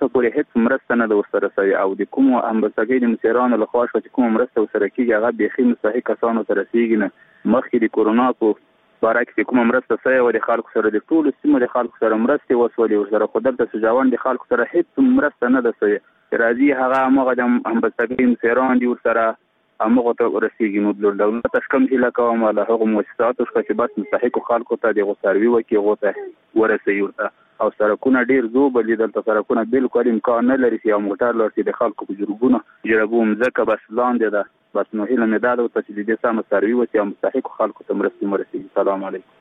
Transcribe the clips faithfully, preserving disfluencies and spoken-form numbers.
اوسه پورې هیڅ مرسته نه ده ورسره شوې او د کومو همبستګۍ د مشرانو لخوا شوه چې کومه مرسته ورسره کېږي هغه بیخي مستحق کسانو ته رسېږي نه. مخکې د کورونا په باره کې کومه مرسته شوې وه د خلکو سره د ټولو سیمو د خلکو سره مرستې وشولې ورسره، خو دلته سوجاوان د خلکو سره هیڅ مرسته نه ده شوې. راځي هغه همغه د همبستګۍ مشران دي ورسره همغه ته ورسېږي. نو د دولت څخه کوم هیله کوم له هغو مؤسساتو څخه چې بس مستحقو خلکو ته دغه سروي وکړي، هغو ته ورسوي ورته. او سړکونه ډېر زوبل دي دلته، سړکونه بالکل امکان نه لري چې یو موټر لاړ شي د خلکو په جرګونو جرګو مځکه بس لاندې ده. بس نو هیله مې دا ده ورته چې د دې سمه سروي وکړي او مستحقو خلکو ته مرستې ورسېږي. سلام علیکم.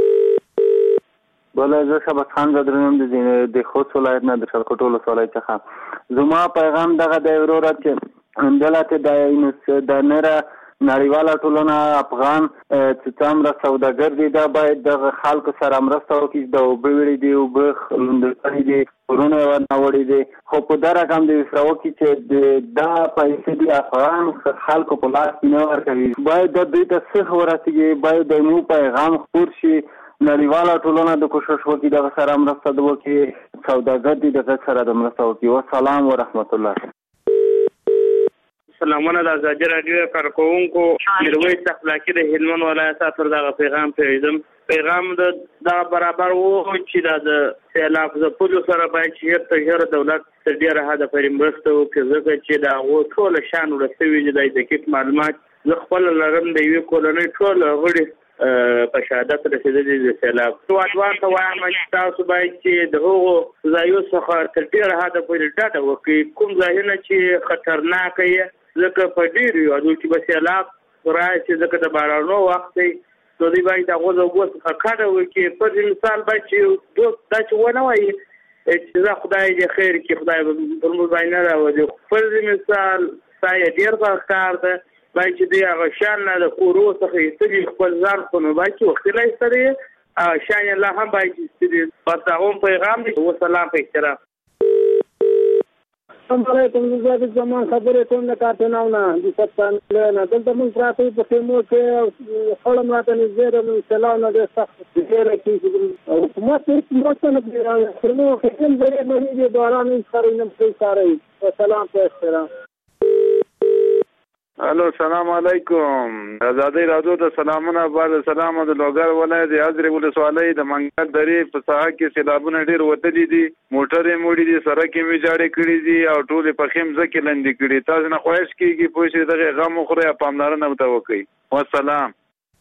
بله زه شهباز خان زدرنم د خوست ولایت نه د شلخټو ولسوالۍ څخه. زما پیغام دغه دی وروره چې دلته د نره نړیواله ټولنه افغان چې څومره سوداګر دي دا باید دغه خلکو سره مرسته وکړي. د اوبه وړي دي، اوبه لوندې کړي دي، کورونه یې ورنه وړي دي، خو په دا رقم دې ورسره وکړي چې دا پیسې دي افغان خلکو په لاس کې نه ورکوي. باید د دوی ته څه ورسېږي، باید د مو پیغام خپور شي، نړیواله ټولنه د کوشش وکړي دغه سره مرسته وکړي، سوداګر دي دغه سره د مرسته وکړي. والسلام ورحمت الله. سلامونه د ازادي راډیو کارکوونکو میرویس اخلاقي د هلمند ولایت څخه دغه پیغام پیژم. پیغام د دغه برابر وو چې دا د سیلاب ځپلو سره باید چې هر ته هر دولت تر ډېره حده پورې مرسته وکړي، ځکه چې د هغو ټوله شان ورسوي چې د دقیق معلومات زه خپل لرم د یوې کورنۍ ټول غړي په شهادت رسېدلي د سیلاب. ځوان ته وایم چې تاسو باید چې د هغو ځایو څخه تر ډېره حده پورې ډډه وکړئ، کوم ځایونه چې خطرناک یې ځکه په ډېرو هېوادو کې به سیلاب راشي، ځکه د بارانو وخت دی نو دوی باید د هغو د اوبو څخه کډه وکړي. پر مثال باید چې دوست دا چې ونه وایي چې زه خدای دې خیر کړي، خدای به پر موږ باندې نه راولي. پر مثال ستا یې ډېر ښه ښکار ده، باید چې دوی هغه شیان نه د کورو څخه ایستلي خپل ځان خو نو باید چې وختي ایستلی یې شیان یې لا هم باید چې ایستلي. بس د هغو پیغام دی. وسلام په احترام. السلام علیکم. زه زمان خبرې کوم د کارتناونه د سپتان نه دلته موږ پراته په خیمو کې خړم راته نږدې د سلام نه د سخت ډېر کې حکومت هیڅ مرسته نه کوي. خرمو خیم ډېرې مهمې دي، باران هیڅ کاری نه کوي ساری. سلام په احترام. الو سلام علیکم. ازادي راډیو ته سلامونه. بعد سلام د لوګر ولایت د حضرت ولسوالۍ د منګل درې په ساحه کې سیلابونه ډېر وتلي دي، موټرې موړي دي، سړک یې ویجاړې کړي دي او ټولې په خیم ځکه لندې کړي. تاسو نه خواهش کیږي پوه شئ دغه غم وخورئ او پاملرنه ورته وکړئ. والسلام.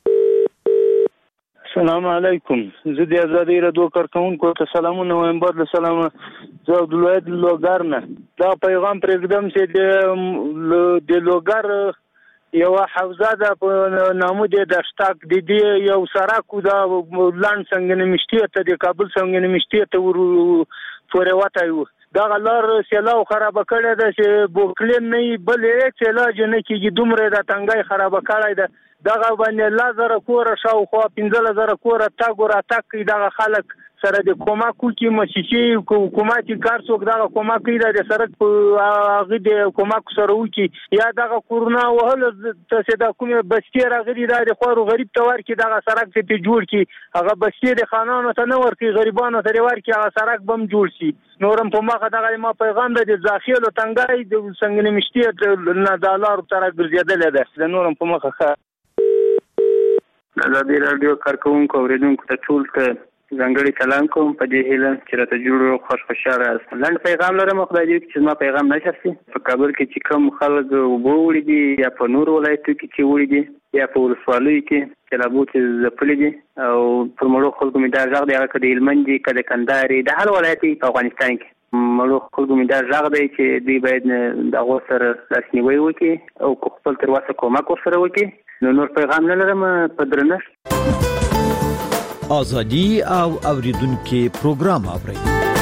السلام علیکم. زه د ازادي راډیو کارکوونکو ته سلامونه وایم. بعد سلام زه د ولایت لوګر نه دا پیغام پرېږدم چې د لوګر یوه حوزه ده په نامه د دشتاک د دې یو سړک دا لاند څنګه مشتي ته د کابل څنګه مشتي ته ور پورې وتی و. دغه لار سیلاب خرابه کړې ده چې بوکلین نه بل هېڅ علاج نه کېږي، دومره د تنګۍ خرابه کړی ده. دغه باندې لس زره کوره شاوخوا پنځلس زره کوره تګ راتګ کوي. دغه خلک سره د کومک وکړي، موسسې حکومتي کار څوک دغه کومک کوي د سړک په هغې د کومک سره وکړي، یا دغه کورونه وهلو ته چې د کومې بستې راغلي دا د خوارو غریب ته ورکړي، دغه سړک چې پرې جوړ کړي، هغه بستې د خانانو ته نه ورکړي، غریبانو ته یې ورکړي، هغه سړک به هم جوړ شي. نورم په مخه دغه ما پیغام ده د زاخیلو تنګی د سنګین مشتي نه د لارو سره ګرځېدلی ده. د نورم په مخه ښه. ازادي راډیو کارکوونکو اورېدونکو ته ټول ته ځانګړی سلام کوم په دې هیله چې راته جوړ خوش خوشحاله یاست. لنډ پیغام لرم، خدای دې وکړي چې زما پیغام نشر شي. په کابل کې چې کوم خلک اوبه وړي دي یا په نورو ولایتو کې چې وړي دي یا په ولسوالیو کې سیلابو چې ځپلي دي او پر مړو خلکو مې دا غږ دی، هغه که د هلمند دي که د کندهار د هر ولایت په افغانستان کې مړو خلکو مې دا غږ دی چې دوی باید د هغو سره لاسنیوی وکړي او خپل تر وسه کومک ورسره وکړي. نو نور پیغام نه لرم. په درنښت ازادي او اوریدونکو پروګرام اورئ.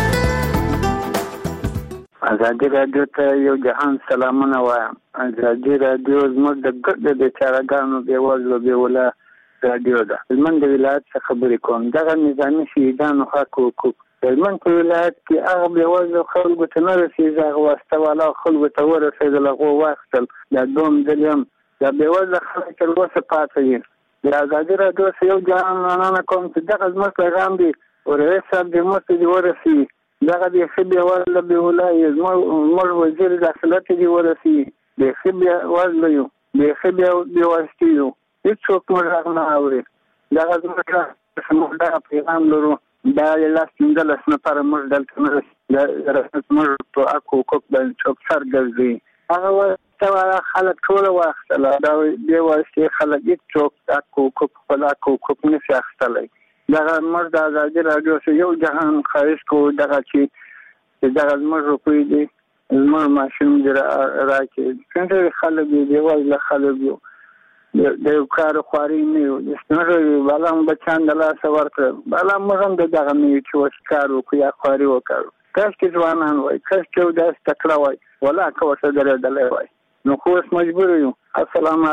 ازادي راډیو ته یو جهان سلامونه وایم. ازادي راډیو زموږ د ګډ د چارګانو بېوزلو بېوله راډیو ده. هلمند د ولایت څخه خبرې کوم. دغه نظامي شهیدانو حق حقوق هلمند په ولایت کې هغه بېوزلو خلکو ته نه رسېږي، هغه واسطه والا خلکو ته ورسېدل، هغو واخیستل. دا دوم ځل یم دا بېوزله خلک تر اوسه پاتې دي. د ازادي راډیو څخه یو جهان مننه کوم چې دغه زموږ پیغام دی او رئیس صاحب دې موږ ته دې ورسوي دغه د خبي ولا به ولا مر وزیر داخلت دی ورسی د خبي ولا یو د خبي دی ورستیو هیڅوک موږ نه اوري دغه زموږ موږ دا پیغام لرو دا لاس منځل اسنه پر موږ دلته نه رسمت موږ په اكو کوک بل چوک سر ګرځي هغه تا خلک ټول واخله دا دی ورسته خلک یک چوک اكو کوک په اكو کوک نه ځاختلای دغه موږ د ازادي رادیو سره یو جهان خارج کو دغه چې دغه موږ په دې موږ ماشين راکې څنګه خلک دی ولا خلک یو د یو کار خواري نه یو د ستنه بلام بچان د لاس ورکړ بلام موږ دغه نه چې وسکار وکړو یا خواري وکړو کاش کې ځوانان وای کاش کې د استقرا وای ولا کوڅه درېدلې وای نو خو اوس مجبور یو السلام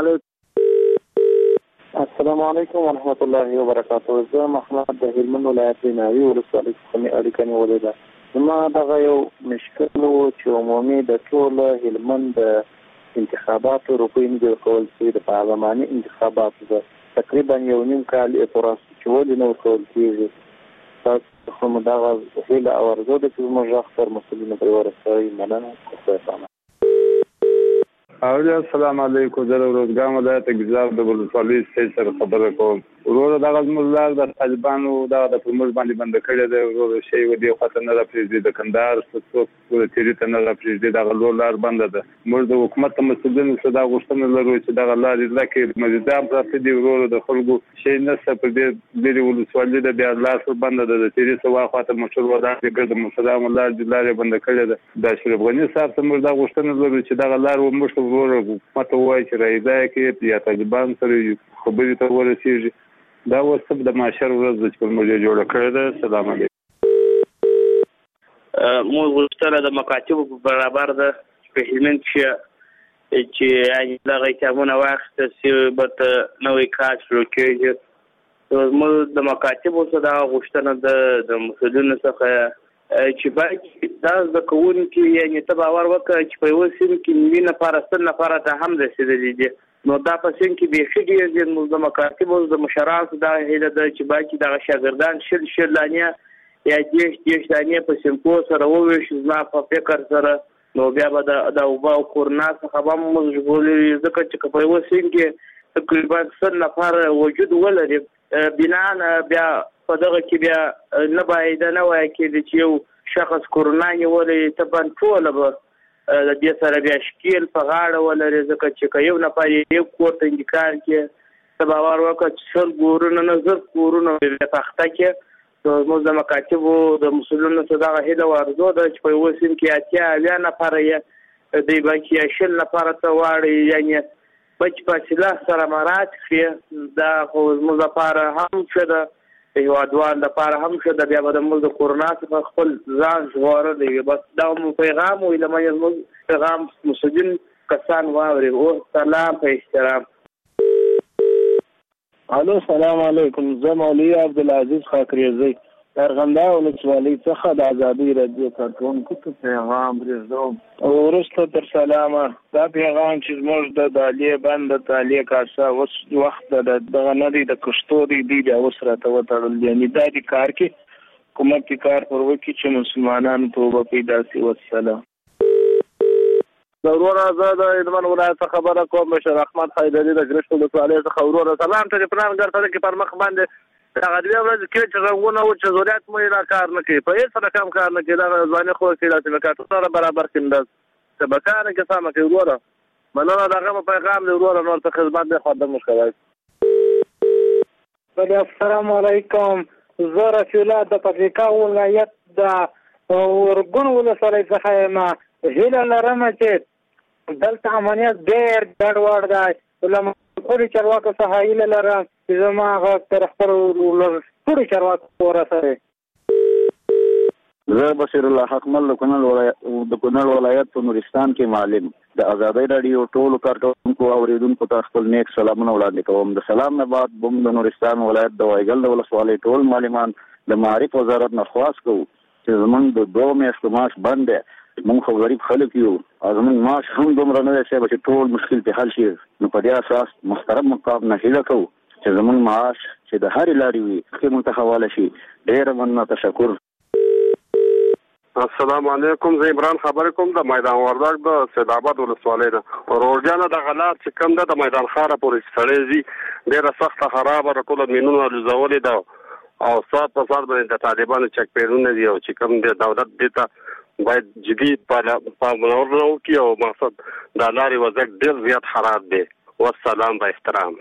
علیکم السلام علیکم ورحمۃ اللہ وبرکاتہ زه محمد د هلمند ولایت ناوی ولسوالۍ څخه اړیکه نیولې ده ما دغه یو مشکل و چې عمومي د ټول هلمند انتخاباتو روپۍ نه کول چې د پارلماني انتخاباتو ده تقریبا یو نیم کال اعتراض چې ولې نه ورکول کېږي تاسو هم دغه هیله او ارزو ده چې موږ اختر مسؤلین پرې ورسوي مننه خدای اولی السلام علیکم زه د روزګان ولایت ګیزاب د ولسوالۍ سټیج سره خبره کوم وروره دغه زموږ لار د طالبانو دغه د پرموز باندې بند کړی دی وروره شی و دې خواته نه راپرېږدي د کندهار څوک تیري ته نه راپرېږدي دغه لور لار بنده ده موږ د حکومت مسؤلینو څخه دا غوښتنه لرو چې دغه لار اصلاح کړي مزیدار پراته دي وروره د خلکو شی نشته په دې لرې ولسوالۍ د بیا لار بنده ده د تیري څخه خواته مشهور ودان دي ګرد مسلمان لار د لارې بنده کړې ده د اشرف غني صاحب ته موږ دا غوښتنه لرو چې دغه لار وموږ وروره حکومت وایي چې راځي کې یا طالبان سره خبرې ته ورسېږي دا اوس د معاشر ورځ د چې موږ جوړه کړې ده سلام علیکم موږ غوښتنه د مکاتبو په برابر ده په هلمند کې چې یعنې دغه اقدامونه واخیستل سي بته نوی کار شروع کېږي موږ د مکاتبو څخه دغه غوښتنه ده د مسؤلینو څخه چې باید دا زده کوونکي یعنې ته باور وکړه چې په یوه سیم کې نوي نفره سل نفره ته هم رسېدلي دي نو دا په سیم کې بیخي ډېر دي نو د مکاتبو د مشرانو دغه هیله ده چې باید دغه شاګردان شل شل دانې یا دېرش دېرش دانې په سیمکو سره وویشي زما په فکر سره نو بیا به د اوبه او کورنا څخه به موږ ژغورلي ځکه چې که په یوه سیم کې تقریبا سل نفره وجود ولري بنا بیا په دغه کې بیا نه باید نه وایي کېدي چې یو شخص کورونا نیولی ته بند ټوله به د دې سره بیا شکیل په غاړه ولري ځکه چې که یو نفر یو کور ته انتقال کړي ته باور وکړه چې سل کورونه نه زر کورونه بیا تخته کړي زموږ د مکاتبو د مسؤلینو څخه دغه هیله او ارزو ده چې په یوه سیم کې اتیا اویا نفره یې دوی باید یا شل نفره ته واړي یعنې بچ فاصله سره مراعات کړي دا خو زموږ لپاره هم ښه ده د هېوادوال لپاره هم ښه ده بیا به د موږ د کورونا څخه خپل ځان ژغورلی وي بس دا مو پیغام وي له منځه زموږ پیغام مسؤلین کسان واوري او سلام په احترام الو سلام علیکم زه مولوي عبدالعزیز خاکریزی د ارغنداب ولسوالۍ څخه د ازادۍ راډیو کارکوونکو ته پیغام پرېږدوم او وروسته تر سلامه دا پیغام چې زموږ د دالیې بند د تالیې کاسه اوس وخت د دغه نه دی د کښتو دی دی بیا اوس راته وتړل یعنې دا دې کار کې حکومت کې کار پر وکړي چې مسلمانانو توبه پیدا شي والسلام وروره زه د هلمند ولایت څخه خبره کوم بشر احمد حیدري د ګرشت ولسوالۍ څخه وروره سلام ته د پلانګر سره کې پر مخ باندې هغه دوه ورځې کې چې رنګونه و چې ضرورت مې را کار نه کوي په هېڅ سره کم کار نه کوي دا ځواني خو کې داسې مکاتو سره برابر کېندل چې به کار نه کوي سمه کوي وروره مننه د هغه پیغام دی وروره نور څه خدمت دی خدمت مو کوی السلام علیکم زه رفیع الله د پکتیکا ولایت د ورګون ولسوالۍ څخه یم هیله لرم چې دلته امنیت ډېر ګډوډ دی له ټولو چارواکو څخه هیله لرم چې زما غږ تر خپلو ټولو چارواکو ورسوي زه بشیر الله حقمل د کونړ ولایت په نورستان کې معلم د ازادۍ راډیو ټولو کارکوونکو او اورېدونکو ته خپل نیک سلامونه وړاندې کوم د سلام نه بعد بم د نورستان ولایت د وایګل د ولسوالۍ ټول معلمان د معارف وزارت نه خواست کوو چې زموږ د دوه میاشتو معاش بند دی موږ خو غریب خلک یو او زموږ معاش هم دومره نه دی چې ټول مشکل ته حل شي نو په دې اساس محترم مقام نه هیله کوو چې زموږ معاش چې د هرې لارې وي ښې موږ ته حواله شي ډېره مننه تشکر السلام علیکم. زه عمران خبرې کوم د میدان وردګ د سید آباد ولسوالۍ نه. روزانه د غلات چې کوم ده د میدان ښاره پورې سړی ځي ډېره سخته خرابه ده، ټوله مینونه لوځولې ده او ساعت په ساعت باندې د طالبانو چک پیرونه دي او چې کوم دی دولت دې ته باید جدي پاملرنه وکړي او مقصد د لارې وضعیت ډېر زیات خراب دی. والسلام با احترام.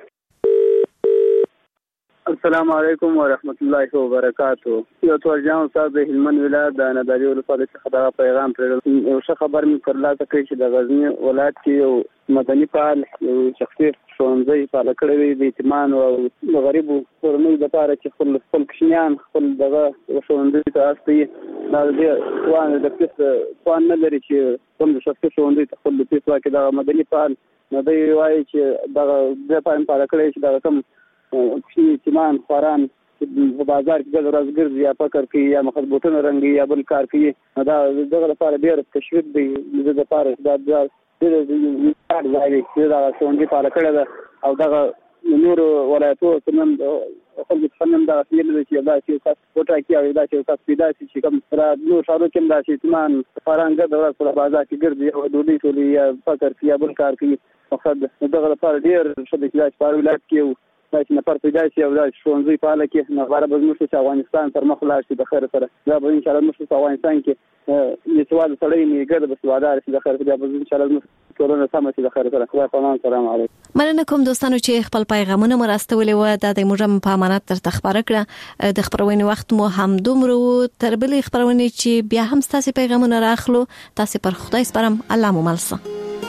السلام علیکم ورحمت الله وبرکاتو. یو تورجان استاد د هلمند ولایت د نادری ولسوالۍ څخه دا پیغام پرېږدم. یو ښه خبر مې پر لاسه کړی چې د غزني ولایت کې یو مدني فعال یو شخصي ښوونځی فعاله کړی وي د یتیمانو او د غریبو کورنیو لپاره چې خپل خپل کوچنیان خپل دغه ښوونځي ته استوي. دا د دې توان د پیس توان نه لري چې کوم شخصي ښوونځي ته خپل د پیس واکې دغه مدني فعال نه دی وایي چې دغه د پاین فعاله کړی چې دغه کوم چې یتیمان خواران په بازار کې ګل ورځ ګرځي یا فکر کوي یا مخ بوټونه رنګي یا بل کار کوي، دا دغه لپاره ډېر تشویق دی. د لپاره دا د کار ځای چې دا څنګه فعال کړی ده او دغه نور ولایتو څنګه خلک څنګه دا فعال دي چې دا چې تاسو وټا کې او دا چې تاسو پیدا شي چې کوم را نور شارو کې دا چې یتیمان خواران ګرځي په بازار کې ګرځي او دوی ټول یا فکر کوي یا بل کار کوي. مقصد دغه لپاره ډېر ښه دی چې په ولایت کې دا چې نفر پیدا شي او دا ښوونځي فعاله کړي نو غواړم به زموږ چې افغانستان تر مخ لاړ شي د خیر سره. دا به انشاءالله موږ په افغانستان کې یتوال سړی نیګر به سوادار شي د خیر سره. به انشاءالله موږ ټولنه سم شي د خیر سره. خدای پامان. سلام علیکم. مننه کوم دوستانو چې خپل پیغامونه مرستولې و. دا د موږ په امانت تر تخبره کړه. د خبرونې وخت مو هم دومره تر بلې خبرونې چې بیا هم تاسو پیغامونه راخلو. تاسو پر خدای سپارم. الله مو ملسه.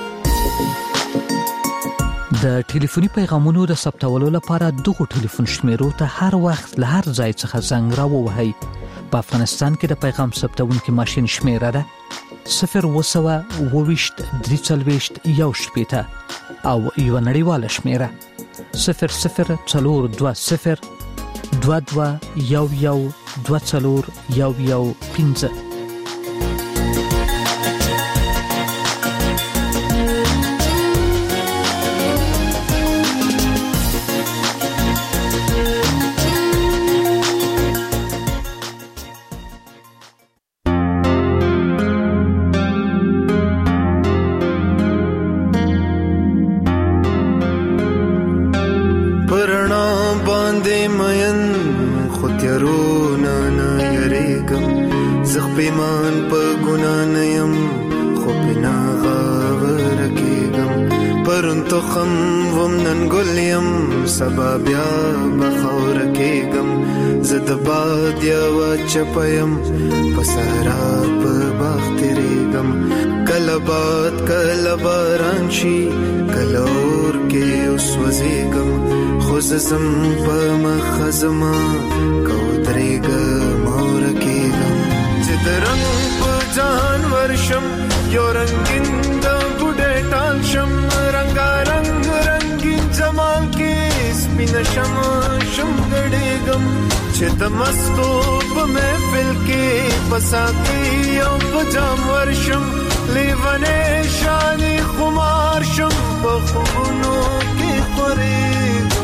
د ټلیفوني پیغامونو د ثبتولو لپاره دغه ټلیفون شمیرو ته هر وخت له هر ځای څخه زنګ راووهئ. په افغانستان کې د پیغام ثبتونکو ماشين شمیره ده صفر وسوه اوويشت درې څلويشت یو شپېته او یو نړیواله شمیره صفر صفر څلور دوه صفر دوه دوه یو یو دوه څلور یو یو پنځه. سبا بیا بخور کېګم زه د باد یوه چپه یم په صحرا په باغ تېرېږم. کله باد کله باران شي کله اور کې وسوځېږم خو زه ځم په مخه زما که ودرېږم او ورکېږم. چې د رنګ په جهان ورشم یو رنګین د بوډۍ ټال شم رنګارنګ رنګین جمال کې سپینه شم شم ګډېږم. چې د مستو په محفل کې په ساقي او په جام ورشم لیونی شانې خمار شم په خوبونو کې خورېږم.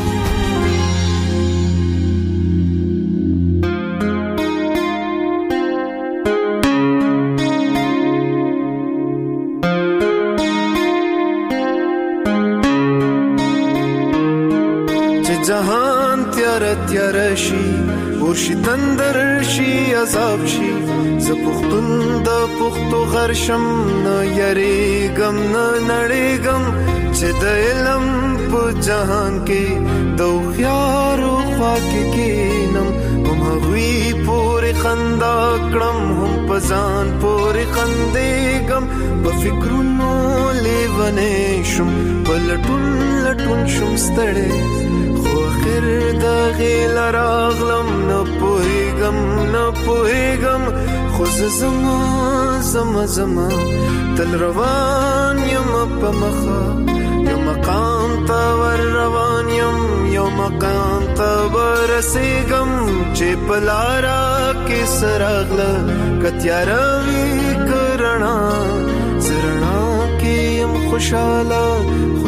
جهان تیار تیار شي ورشي تندر شي عذاب شي زه پښتون د پښتو غر شم نه یریږم نه نړېږم. چې د علم په جهان کې د هوښیارو خوا کې کښېنم هم هغوی پورې خندا کړم هم په ځان پورې خندېږم. په فکرونو لیونی شم په لټون لټون شم ستړی خو اخر د غیل راغلم نه پوهېږم نه پوهېږم. خو زه زما زما زما تل روان یم په مخه یو مقام ته ور روان یم یو مقام ته ورسېږم. چې په لاره کې څه راغله که تیاره وي که رڼا زه رڼا کې یم خوشحاله